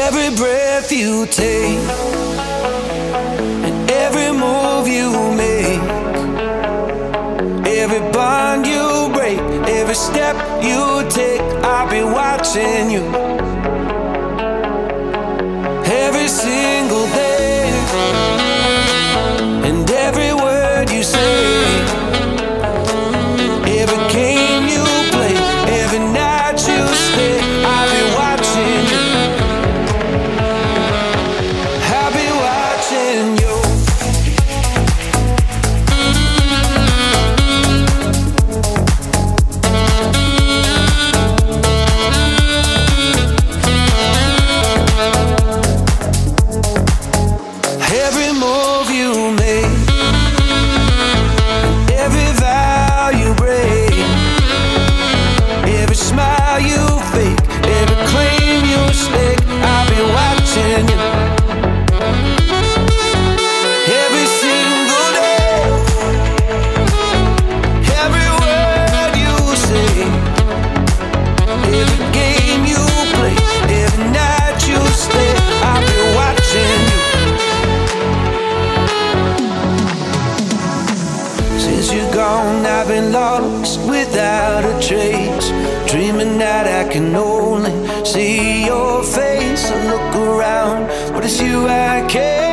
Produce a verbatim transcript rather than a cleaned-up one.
Every breath you take and every move you make, every bond you break, every step you take, I'll be watching you every single day. And every word you say, every game you play, every night you stay, I'll be watching you. I'll be watching you. Every move you make, every vow you break, every smile you fake, every claim you stake, I'll be watching you every single day. Every word you say, every game you play, every night you stay, I'll be watching you. Since you're gone, I've been lost without a trace, dreaming that I can only see your face. I look around, but it's you I care.